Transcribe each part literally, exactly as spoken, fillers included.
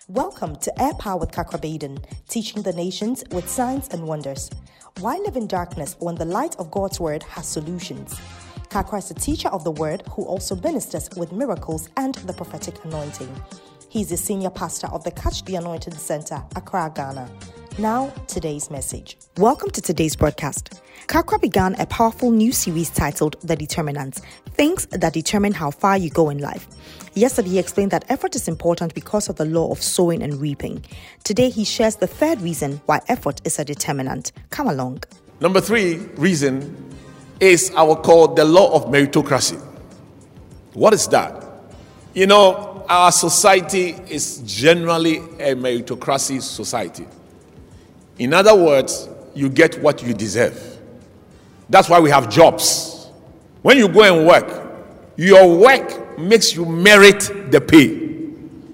Welcome to Air Power with Kakra Baden, teaching the nations with signs and wonders. Why live in darkness when the light of God's word has solutions? Kakra is a teacher of the word who also ministers with miracles and the prophetic anointing. He's the senior pastor of the Catch the Anointing Center, Accra, Ghana. Now, today's message. Welcome to today's broadcast. Kakra began a powerful new series titled The Determinants, Things That Determine How Far You Go in Life. Yesterday, he explained that effort is important because of the law of sowing and reaping. Today, he shares the third reason why effort is a determinant. Come along. Number three reason is our called the law of meritocracy. What is that? You know, our society is generally a meritocracy society. In other words, you get what you deserve. That's why we have jobs. When you go and work, your work makes you merit the pay.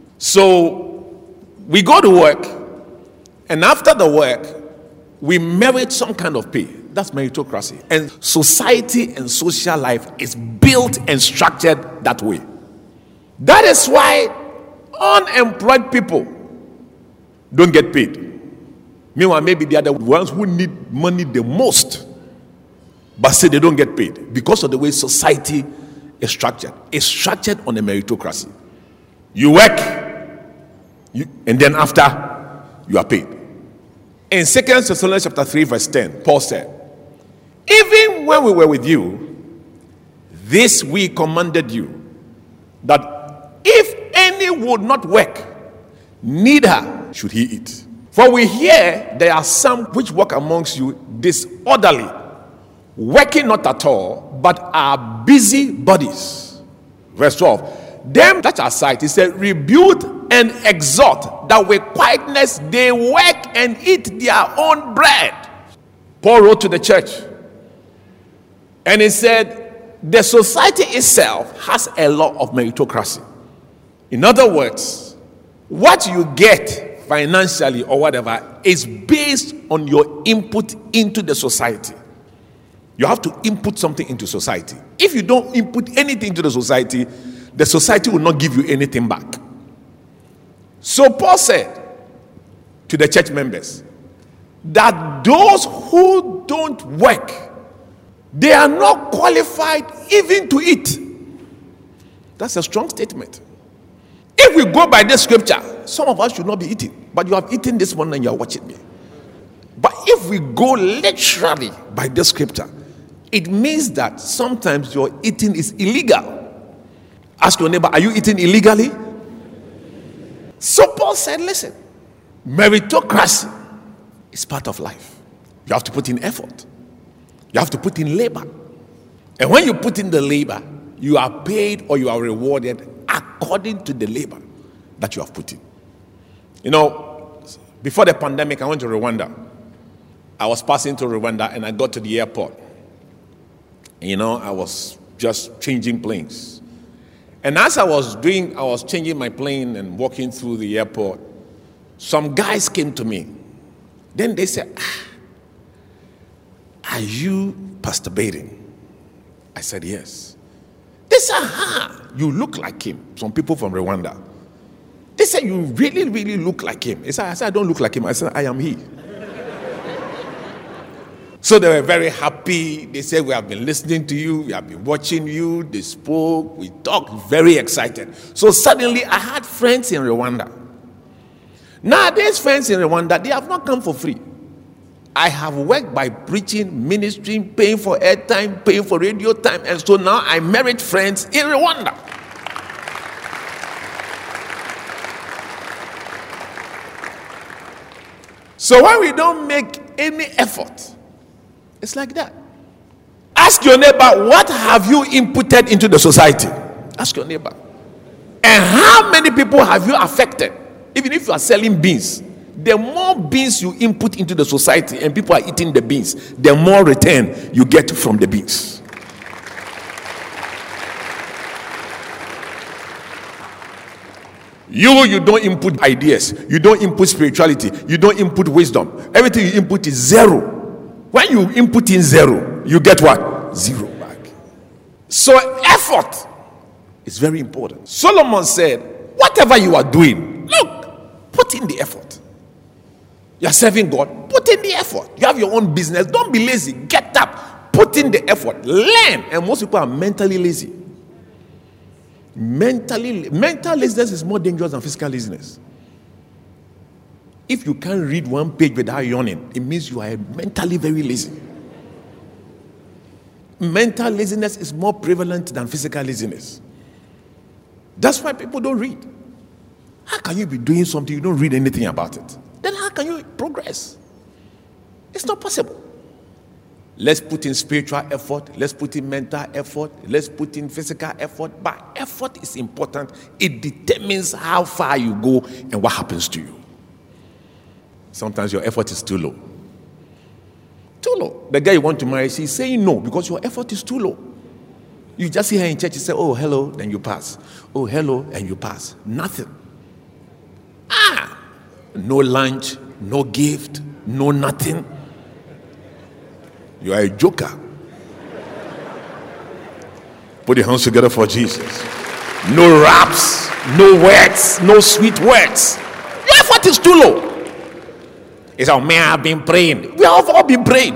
So we go to work, and after the work, we merit some kind of pay. That's meritocracy. And society and social life is built and structured that way. That is why unemployed people don't get paid. Meanwhile, maybe they are the ones who need money the most, but still they don't get paid because of the way society is structured. It's structured on a meritocracy. You work, you, and then after, you are paid. In Second Thessalonians chapter three, verse ten, Paul said, even when we were with you, this we commanded you, that if any would not work, neither should he eat. For we hear there are some which work amongst you disorderly, working not at all, but are busy bodies. Verse twelve. Them that are sight, he said, rebuke and exhort, that with quietness they work and eat their own bread. Paul wrote to the church, and he said, the society itself has a law of meritocracy. In other words, what you get financially or whatever is based on your input into the society. You have to input something into society. If you don't input anything into the society, the society will not give you anything back. So Paul said to the church members that those who don't work, they are not qualified even to eat. That's a strong statement. If we go by this scripture, some of us should not be eating, but you have eaten this one and you are watching me. But if we go literally by this scripture, it means that sometimes your eating is illegal. Ask your neighbor, are you eating illegally? So Paul said, listen, meritocracy is part of life. You have to put in effort. You have to put in labor. And when you put in the labor, you are paid or you are rewarded according to the labor that you have put in. You know, before the pandemic, I went to Rwanda. I was passing through Rwanda and I got to the airport. You know, I was just changing planes. And as I was doing, I was changing my plane and walking through the airport, some guys came to me. Then they said, ah, are you Pastor Baden? I said, yes. They said, aha, you look like him. Some people from Rwanda. They said, you really, really look like him. I said, I, said, I don't look like him. I said, I am he. So they were very happy. They said, we have been listening to you. We have been watching you. They spoke. We talked. Very excited. So suddenly, I had friends in Rwanda. Nowadays, friends in Rwanda, they have not come for free. I have worked by preaching, ministering, paying for airtime, paying for radio time, and so now I merit friends in Rwanda. So when we don't make any effort, it's like that. Ask your neighbor, what have you inputted into the society? Ask your neighbor. And how many people have you affected? Even if you are selling beans, the more beans you input into the society and people are eating the beans, the more return you get from the beans. You, you don't input ideas. You don't input spirituality. You don't input wisdom. Everything you input is zero. When you input in zero, you get what? Zero back. So effort is very important. Solomon said, whatever you are doing, look, Put in the effort. You are serving God. Put in the effort. You have your own business. Don't be lazy. Get up. Put in the effort. Learn. And most people are mentally lazy. Mentally, mental laziness is more dangerous than physical laziness. If you can't read one page without yawning, it means you are mentally very lazy. Mental laziness is more prevalent than physical laziness. That's why people don't read. How can you be doing something you don't read anything about it? Then how can you progress? It's not possible. Let's put in spiritual effort. Let's put in mental effort. Let's put in physical effort. But effort is important. It determines how far you go and what happens to you. Sometimes your effort is too low. Too low. The guy you want to marry, she's saying no because your effort is too low. You just see her in church, you say, oh, hello, then you pass. Oh, hello, and you pass. Nothing. Ah, no lunch, no gift, no nothing. You are a joker. Put your hands together for Jesus. No raps, no words, no sweet words. Your effort is too low. It's how man have been praying. We have all been praying.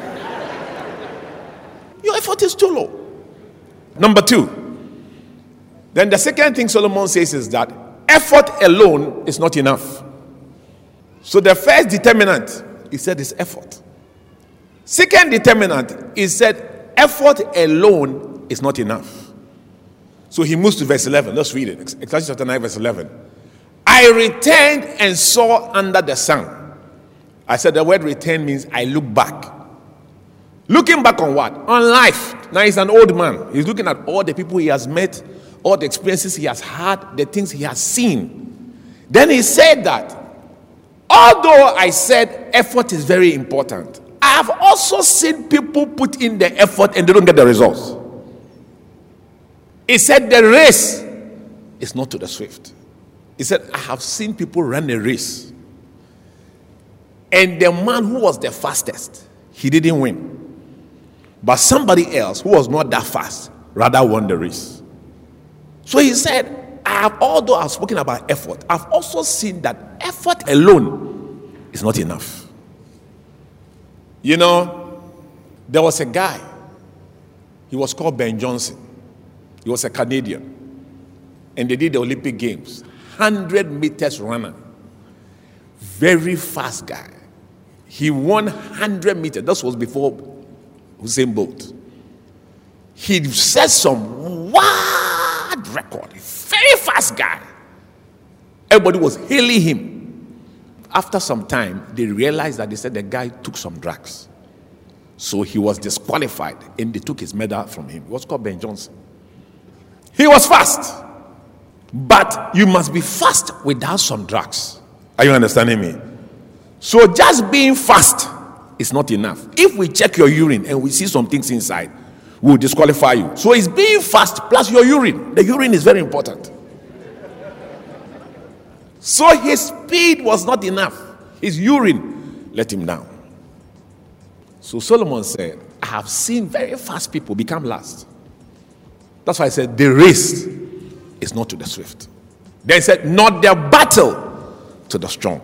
Your effort is too low. Number two. Then the second thing Solomon says is that effort alone is not enough. So the first determinant, he said, is effort. Second determinant, he said, effort alone is not enough. So he moves to verse eleven. Let's read it. Ecclesiastes chapter nine, verse eleven. I returned and saw under the sun. I said the word return means I look back. Looking back on what? On life. Now he's an old man. He's looking at all the people he has met, all the experiences he has had, the things he has seen. Then he said that, although I said effort is very important, I have also seen people put in the effort and they don't get the results. He said the race is not to the swift. He said, I have seen people run a race. And the man who was the fastest, he didn't win. But somebody else who was not that fast rather won the race. So he said, I have, although I've spoken about effort, I've also seen that effort alone is not enough. You know, there was a guy, he was called Ben Johnson. He was a Canadian. And they did the Olympic Games. one hundred meters runner. Very fast guy. He won one hundred meters. That was before Usain Bolt. He set some wild record. Very fast guy. Everybody was hailing him. After some time, they realized that they said the guy took some drugs. So he was disqualified and they took his medal from him. It was called Ben Johnson. He was fast. But you must be fast without some drugs. Are you understanding me? So just being fast is not enough. If we check your urine and we see some things inside, we'll disqualify you. So it's being fast plus your urine. The urine is very important. So his speed was not enough. His urine let him down. So Solomon said, I have seen very fast people become last. That's why I said the race is not to the swift. Then he said, not the battle to the strong.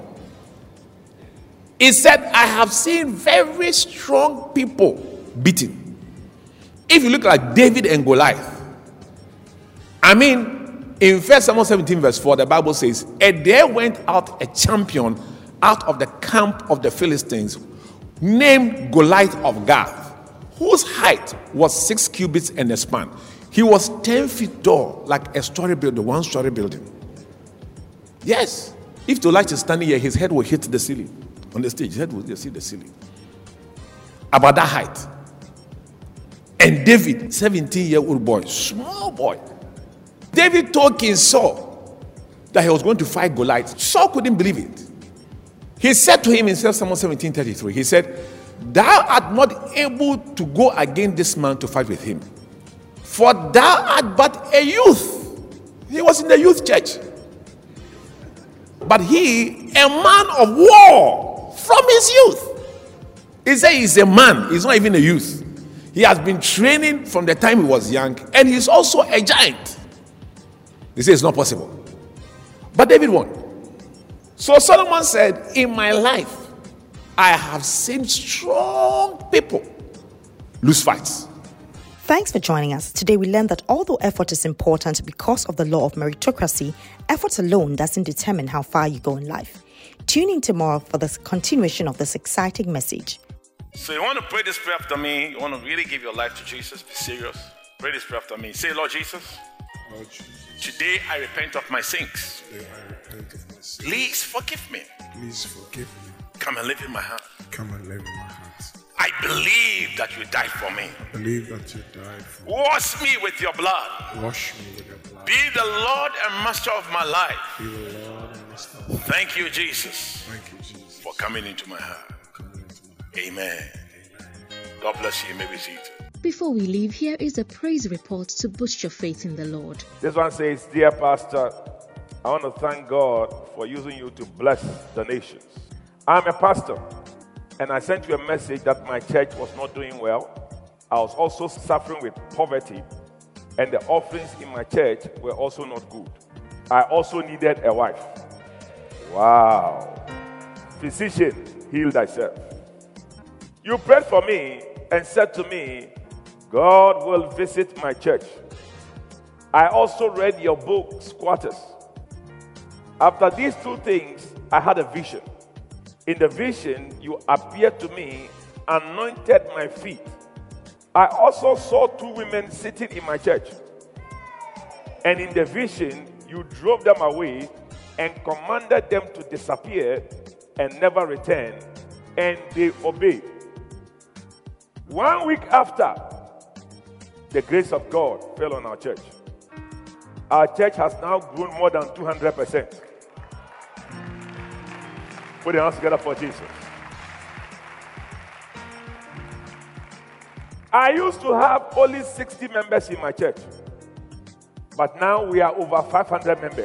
He said, I have seen very strong people beaten. If you look at David and Goliath, I mean, in First Samuel seventeen verse four, the Bible says, and there went out a champion out of the camp of the Philistines named Goliath of Gath, whose height was six cubits and a span. He was ten feet tall, like a story building, one story building. Yes. If Goliath is standing here, his head will hit the ceiling. On the stage, his head will see the ceiling. About that height. And David, seventeen-year-old boy, small boy. David told King Saul that he was going to fight Goliath. Saul couldn't believe it. He said to him in First Samuel seventeen thirty-three, he said, thou art not able to go against this man to fight with him. For thou art but a youth. He was in the youth church. But he, a man of war from his youth. He said he's a man. He's not even a youth. He has been training from the time he was young. And he's also a giant. He said it's not possible. But David won. So Solomon said, in my life, I have seen strong people lose fights. Thanks for joining us. Today we learned that although effort is important because of the law of meritocracy, effort alone doesn't determine how far you go in life. Tune in tomorrow for the continuation of this exciting message. So you want to pray this prayer after me? You want to really give your life to Jesus? Be serious. Pray this prayer after me. Say, Lord Jesus, Lord Jesus, today I repent of my sins. today I repent of my sins. Please forgive me. Please forgive me. Come and live in my heart. Come and live in my heart. I believe that you died for me. Believe that you died for me. Wash me with your blood. Wash me with your blood. Be the Lord and Master of my life. Be the Lord and Master. Thank you, Jesus, Thank you, Jesus, for coming into my heart. coming into my heart. Amen. Amen. God bless you. You may be seated. Before we leave, here is a praise report to boost your faith in the Lord. This one says, Dear Pastor, I want to thank God for using you to bless the nations. I'm a pastor, and I sent you a message that my church was not doing well. I was also suffering with poverty, and the offerings in my church were also not good. I also needed a wife. Wow. Physician, heal thyself. You prayed for me and said to me, God will visit my church. I also read your book, Squatters. After these two things, I had a vision. In the vision, you appeared to me, anointed my feet. I also saw two women sitting in my church. And in the vision, you drove them away and commanded them to disappear and never return. And they obeyed. One week after, the grace of God fell on our church. Our church has now grown more than two hundred percent. Put your hands together for Jesus. I used to have only sixty members in my church, but now we are over five hundred members.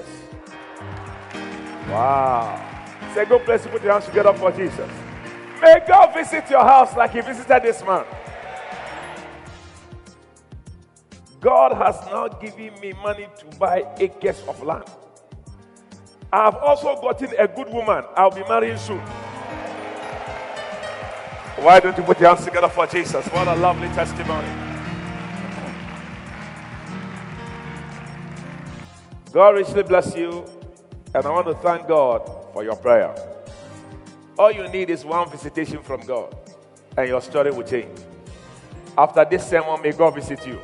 Wow. Say, God bless you. Put your hands together for Jesus. May God visit your house like he visited this man. God has now given me money to buy acres of land. I've also gotten a good woman. I'll be marrying soon. Why don't you put your hands together for Jesus? What a lovely testimony. God richly bless you. And I want to thank God for your prayer. All you need is one visitation from God, and your story will change. After this sermon, may God visit you.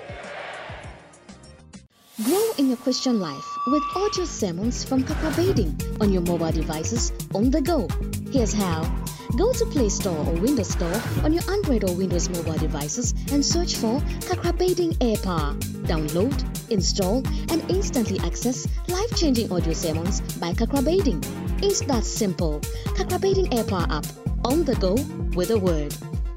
Grow in your Christian life with audio sermons from Kakrabading on your mobile devices on the go. Here's how. Go to Play Store or Windows Store on your Android or Windows mobile devices and search for Kakrabading AirPower. Download, install, and instantly access life-changing audio sermons by Kakrabading. It's that simple. Kakrabading AirPower app. On the go with a word.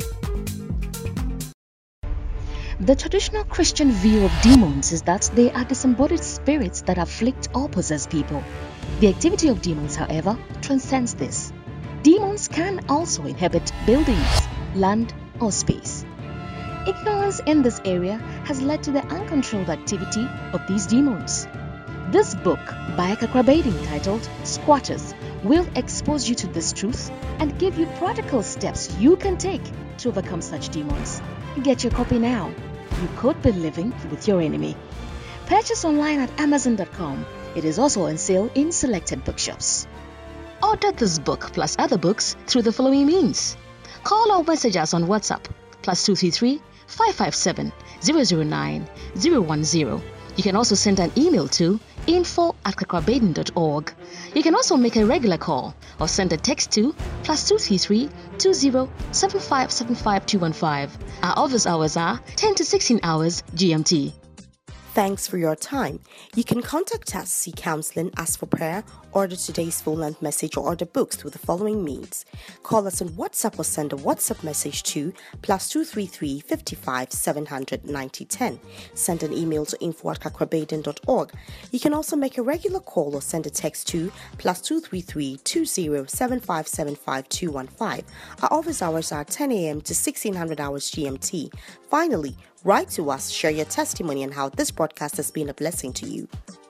The traditional Christian view of demons is that they are disembodied spirits that afflict or possess people. The activity of demons, however, transcends this. Demons can also inhabit buildings, land, or space. Ignorance in this area has led to the uncontrolled activity of these demons. This book by Kakrabading titled Squatters will expose you to this truth and give you practical steps you can take to overcome such demons. Get your copy now. You could be living with your enemy. Purchase online at amazon dot com. It is also on sale in selected bookshops. Order this book plus other books through the following means. Call or message us on WhatsApp plus two three three, five five seven, zero zero nine, zero one zero. You can also send an email to info at kakrabading dot org. You can also make a regular call or send a text to plus two three three, two zero, seven five seven five two one five. Our office hours are ten to sixteen hours G M T. Thanks for your time. You can contact us, seek counseling, ask for prayer, order today's full-length message, or order books through the following means. Call us on WhatsApp or send a WhatsApp message to plus two three three, five five, seven hundred, ninety ten. Send an email to info at kakrabading dot org. You can also make a regular call or send a text to plus two three three, two zero, seven five seven five two one five. Our office hours are ten a.m. to sixteen hundred hours G M T. Finally, write to us, share your testimony and how this broadcast has been a blessing to you.